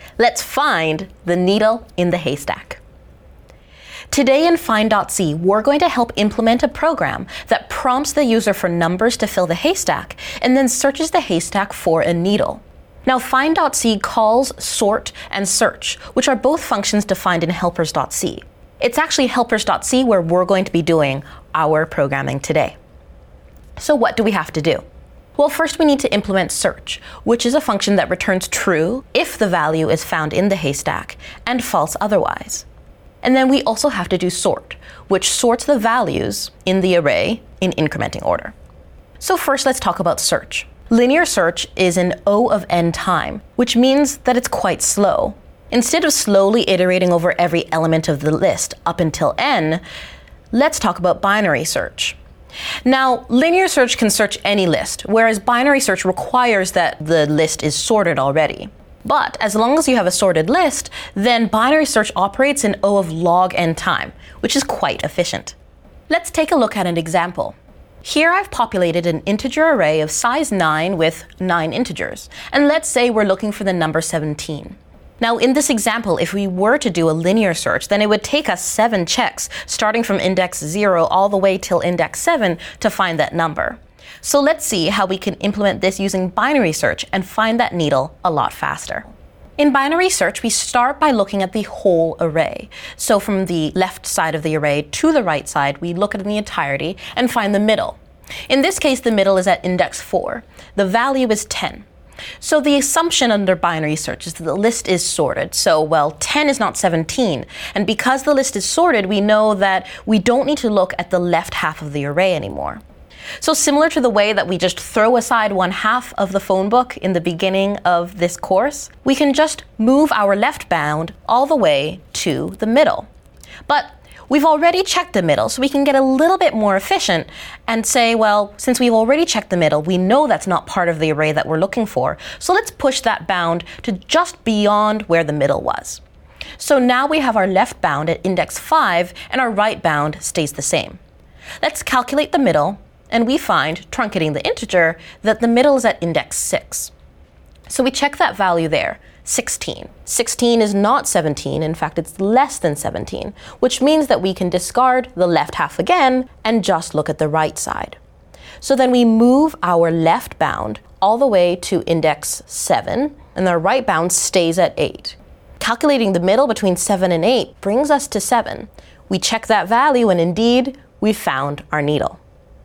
Let's find the needle in the haystack. Today in Find.C, we're going to help implement a program that prompts the user for numbers to fill the haystack and then searches the haystack for a needle. Now, Find.C calls sort and search, which are both functions defined in helpers.c. It's actually helpers.c where we're going to be doing our programming today. So what do we have to do? Well, first we need to implement search, which is a function that returns true if the value is found in the haystack and false otherwise. And then we also have to do sort, which sorts the values in the array in incrementing order. So first let's talk about search. Linear search is an O of n time, which means that it's quite slow. Instead of slowly iterating over every element of the list up until n, let's talk about binary search. Now, linear search can search any list, whereas binary search requires that the list is sorted already. But as long as you have a sorted list, then binary search operates in O of log n time, which is quite efficient. Let's take a look at an example. Here I've populated an integer array of size 9 with 9 integers, and let's say we're looking for the number 17. Now in this example, if we were to do a linear search, then it would take us 7 checks, starting from index 0 all the way till index 7 to find that number. So let's see how we can implement this using binary search and find that needle a lot faster. In binary search, we start by looking at the whole array. So from the left side of the array to the right side, we look at the entirety and find the middle. In this case, the middle is at index 4. The value is 10. So the assumption under binary search is that the list is sorted. So, well, 10 is not 17. And because the list is sorted, we know that we don't need to look at the left half of the array anymore. So similar to the way that we just throw aside one half of the phone book in the beginning of this course, we can just move our left bound all the way to the middle. But we've already checked the middle, so we can get a little bit more efficient and say, well, since we've already checked the middle, we know that's not part of the array that we're looking for. So let's push that bound to just beyond where the middle was. So now we have our left bound at index 5 and our right bound stays the same. Let's calculate the middle, and we find, truncating the integer, that the middle is at index 6. So we check that value there. 16. 16 is not 17, in fact it's less than 17, which means that we can discard the left half again and just look at the right side. So then we move our left bound all the way to index 7, and our right bound stays at 8. Calculating the middle between 7 and 8 brings us to 7. We check that value and indeed we've found our needle.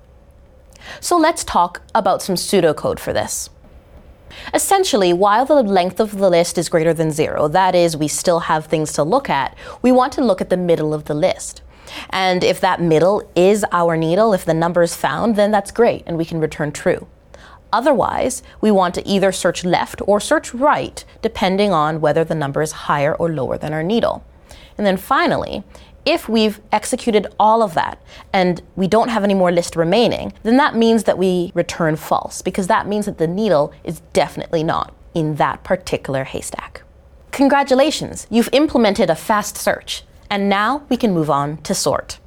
So let's talk about some pseudocode for this. Essentially, while the length of the list is greater than 0, that is, we still have things to look at, we want to look at the middle of the list. And if that middle is our needle, if the number is found, then that's great, and we can return true. Otherwise, we want to either search left or search right, depending on whether the number is higher or lower than our needle. And then finally, if we've executed all of that and we don't have any more list remaining, then that means that we return false, because that means that the needle is definitely not in that particular haystack. Congratulations, you've implemented a fast search, and now we can move on to sort.